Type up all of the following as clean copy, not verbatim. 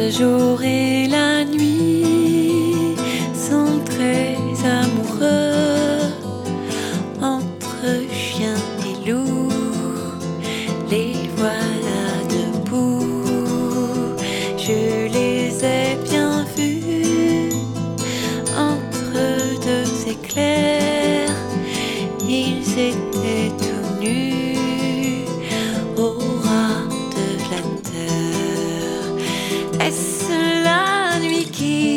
Le jour et la nuit sont très amoureux. Entre chien et loup, les voilà debout. Je les ai bien vus entre deux éclairs. Ils étaient tout nus au ras de la terre. Est-ce la nuit qui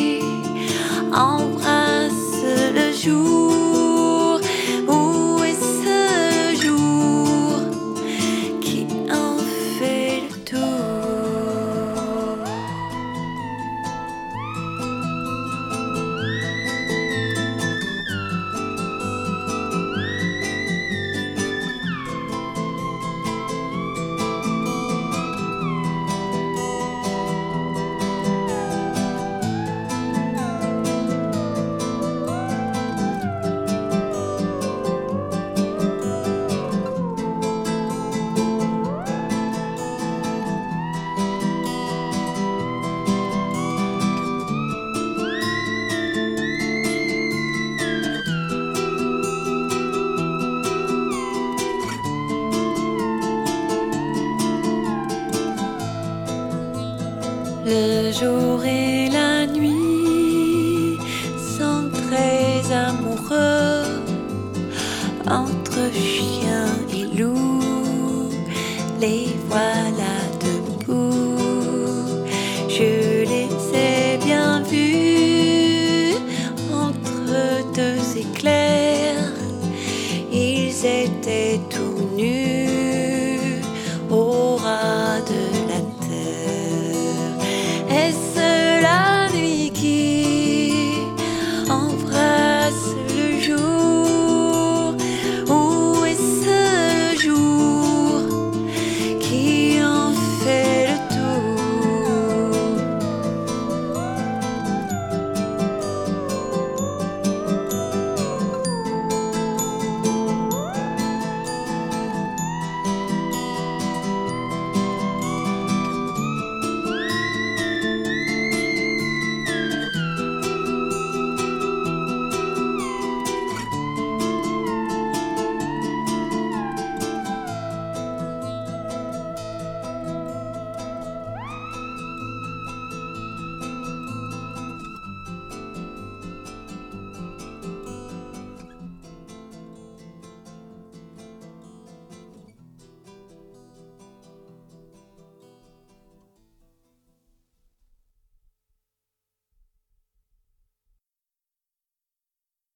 embrasse le jour, ou est-ce le jour qui en fait le tour? Le jour et la nuit sont très amoureux. Entre chien et loup, les